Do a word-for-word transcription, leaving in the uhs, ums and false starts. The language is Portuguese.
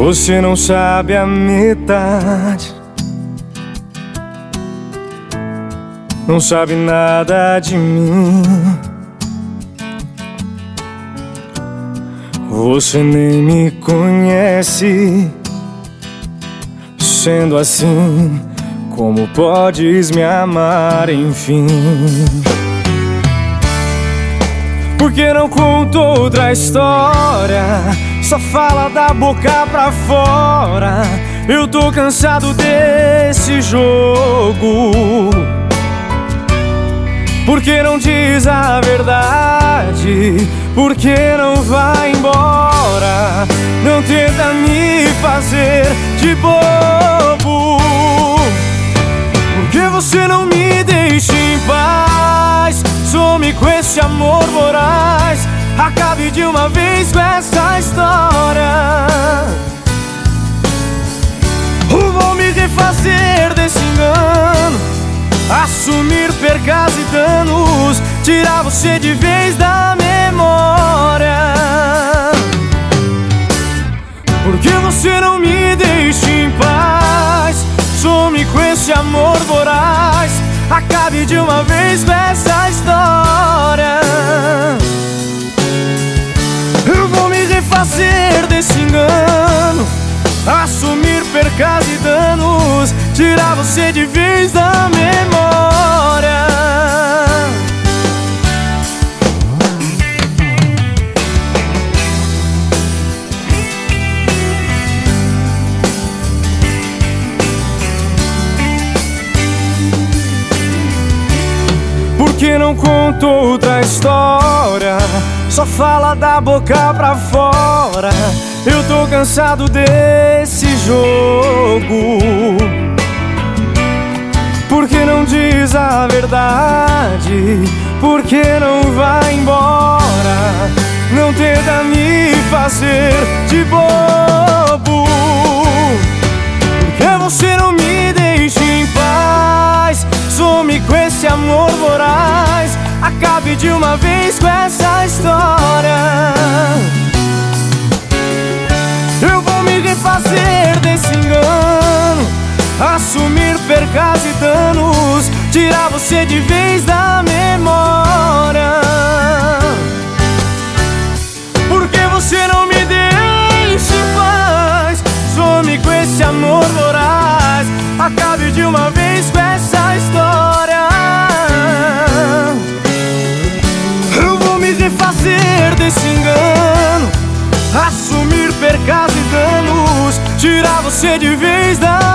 Você não sabe a metade, não sabe nada de mim. Você nem me conhece. Sendo assim, como podes me amar, enfim? Por que não conto outra história? Só fala da boca pra fora. Eu tô cansado desse jogo. Por que não diz a verdade? Por que não vai embora? Não tenta me fazer de bobo. Por que você não me deixa em paz? Some com esse amor voraz. Acabe de uma vez com essa história. Vou me refazer desse engano, assumir percas e danos, tirar você de vez da memória. Por que você não me deixa em paz? Some com esse amor voraz. Acabe de uma vez com essa história. Eu vou me refazer desse engano, assumir percas e danos, tirar você de vez da memória. Por que não conto outra história? Só fala da boca pra fora. Eu tô cansado desse jogo. Por que não diz a verdade? Por que não vai embora? Não tenta me fazer de bobo. Por que você não me deixa em paz? Some com esse amor voraz. Acabe de uma vez com essa história. Eu vou me refazer desse engano, assumir percas e danos, tirar você de vez da memória. Por que você não me deixa em paz? Some com esse amor voraz. Acabe de uma vez com essa história. Eu vou me refazer desse engano, assumir percas e danos, tirar você de vez da